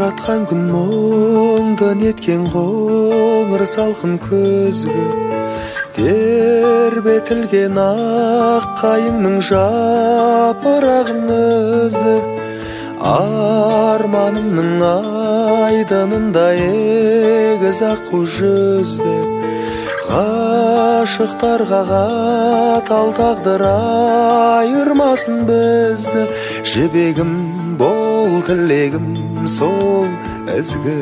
жаратқан күн мұңды неткен қоңыр салқын көзге тербетілген ақ қайыңның жапырағын үзді. Арманымның айдынында егіз аққу жүзді. Ғашықтарға қатал тағдыр айырмасын бізді. Жібегім бол, тілегім сол ізгі.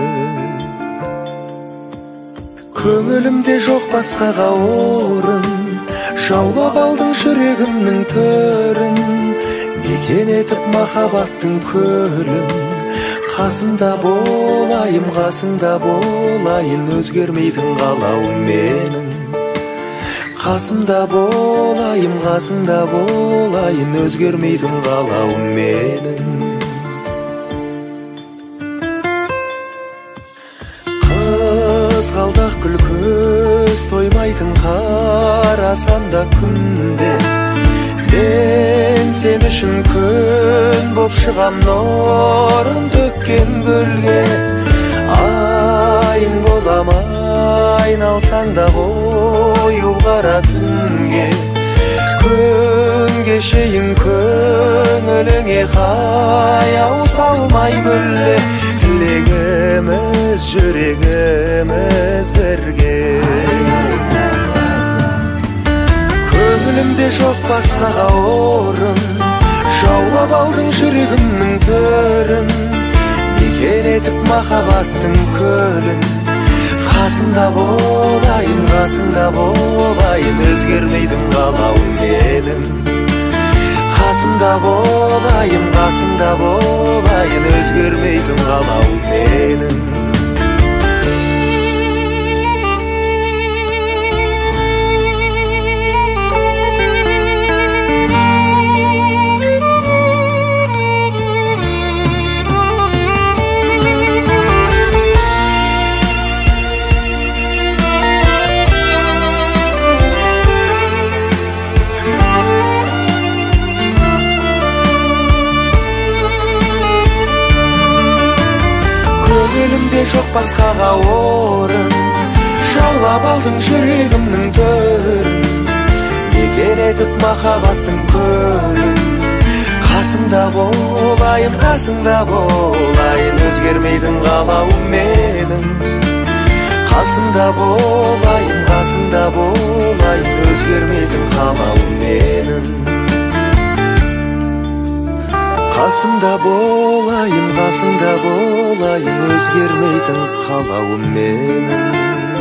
Көңілімде жоқ басқаға орын, жаулап алдың жүрегімнің төрін. Мекен етіп махаббаттың көлін, қасында болайын, қасында болайын, өзгермейтін қалауым менің. Қасында болайын, қасында болайын, өзгермейтін қалауым менің. Қызғалдақ гүл көз тоймайтын қарасам да күнде, мен сен үшін күн боп шығам нұрын төккен гүлге. Айың болам айналсаң да қою қара түнге. Күн кешейін көңіліңе қаяу салмай мүлде. Тілегіміз жүрегіміз бірге. Көңілімде жоқ басқаға орын, жаулап алдың жүрегімнің төрін. Мекен етіп махаббаттың көлін, қасында болайын, қасында болайын, өзгермейтін қалауым менің. Қасында болайын, қасында болайын, өзгермейтін қалауым менің. Көңілімде жоқ басқаға орын, жаулап алдың жүрегімнің төрін. Мекен етіп махаббаттың көлін, қасымда болайын, қасыңда болайын, өзгермейтін қалауым менің. Қасымда болайын, қасыңда болайын, өзгермейтін қалауым менің. Қасымда болайын, қасыңда болайын, өзгермейтін қалауым менің.